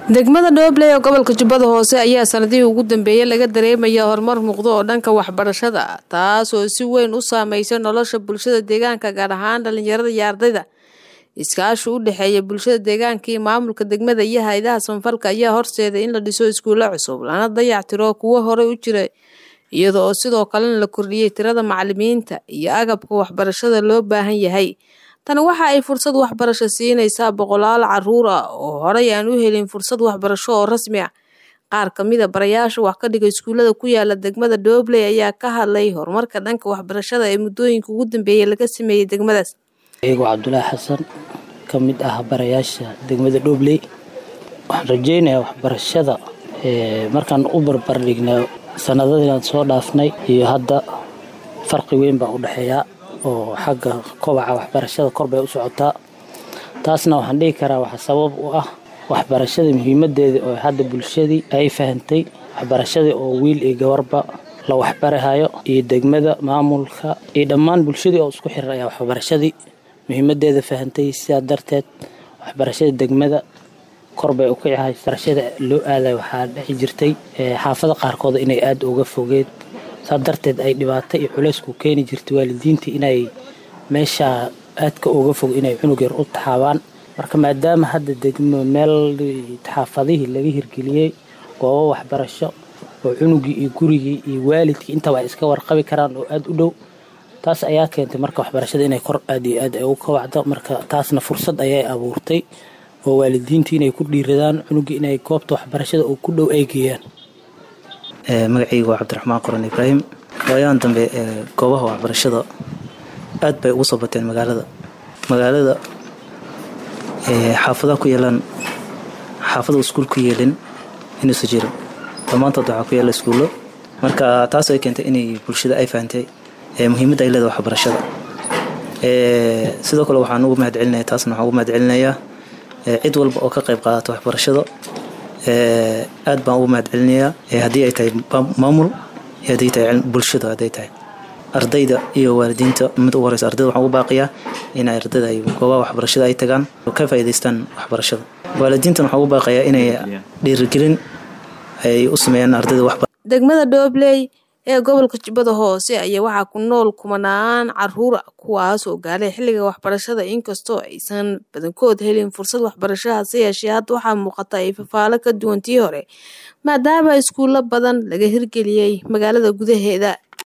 degmada Dooble ee gobolka Jubbada Hoose ayaa sanadihii ugu dambeeyay laga dareemaya horumar muuqda oo dhanka waxbarashada taas oo si weyn u saameysay nolosha bulshada deegaanka gaar ahaan dhalinyarada iyo ardayda. Iskaashi u dhaxeeya bulshada deegaanka iyo maamulka degmada iyo hay'adaha samafalka ayaa horseeday in la dhiso iskuulo cusub lana dayactiro kuwa hore u jiray iyadoo sidoo kalena la kordhiyay tirada macallimiinta iyo agabka waxbarashada loo baahan yahay. Tani waxa ay fursad waxbarasho siinaysaa boqolaal carruur ah oo horey aan u helin fursad waxbarasho oo rasmi ah. Qaar ka mid ah barayaasha wax ka dhiga iskuulada ku yaala degmada Dooble ayaa ka hadlay horumarka dhanka waxbarashada ee muddooyinka ugu dambeeyay laga sameeyay degmadaas. Iyagu Cabdullaahi Xasan ka mid ah barayaasha degmada Dooble waxaan rajeynayaa waxbarashada markaan u barbar dhigno sanadadii soo dhaafnay iyo hadda farqi weyn baa u dhaxeeya oo xagga kobaca waxbarashada kor bay u socotaa. taasna waxaan dhihi karaa waxa sabab u ah waxbarashada muhiimadeeda oo hadda bulshadii ay fahantay waxbarashada oo wiil iyo gabarba la waxbarahayo iyo degmada maamulka iyo dhammaan bulshadii oo isku xiran ayaa waxbarashadii muhiimadeeda fahantay. sidaa darteed waxbarashada degmada kor bay u kacay. waxbarashada loo aaday waxaa dhici jirtay xaafada qaarkood inay aad uga fogeed darteed ay dhibaato iyo culays ku keeni jirtay waalidiinta inay meesha aadka uga fog inay cunug yar u taxaabaan. marka maadaama hadda degmo meel xaafadihii laga hirgeliyay goobo waxbarasho oo cunugii iyo gurigii iyo waalidkii intaba ay iska warqabi karaan oo aad u dhow, taas ayaa keentay marka waxbarashada inay kor aad iyo aad u kobacdo. marka taasna fursad ayay abuurtay oo waalidiinta inay ku dhiiradaan cunugii inay goobta waxbarashada oo ku dhow ay geeyaan. magacaygu waa Cabdiraxmaan Qoran Ibraahim. waayaan dambe goobaha waxbarashada aad bay ugu soo bateen magaalada xaafadaha ku yeelan xaafada iskuul ku yeelin inuu soo jiro dhammaantood waxaa ku yaala iskuulo. marka taas ay keentay inay bulshada ay fahantay muhiimadda ay leedahay waxbarashada. sidoo kale waxaan ugu mahadcelinayaa cid walba oo ka qayb qaadata waxbarashada. aad baan ugu mahadcelinayaa haddii ay tahay maamul iyo haddii tahay bulshada, haddii tahay ardayda iyo waalidiinta. mid ugu horeysa ardayda waxaan ugu baaqiyaa inay ardayda ay goobaha waxbarashada ay tagaan oo ka faa'iidaystaan waxbarashada. waalidiintana waxaan ugu baaqayaa inay dhiirigelin ay u sameeyaan ardayda degmada Dooble ee gobolka Jubbada Hoose ayaa waxaa ku nool kumanaan carruur kuwaas oo gaaray xilliga waxbarashada inkastoo aysan badankood helin fursad waxbarasho. hase yeeshee hadda waxaa muuqata ay fafaalo ka duwan tii hore maadaama iskuulo badan laga hirgeliyay magaalada gudaheeda.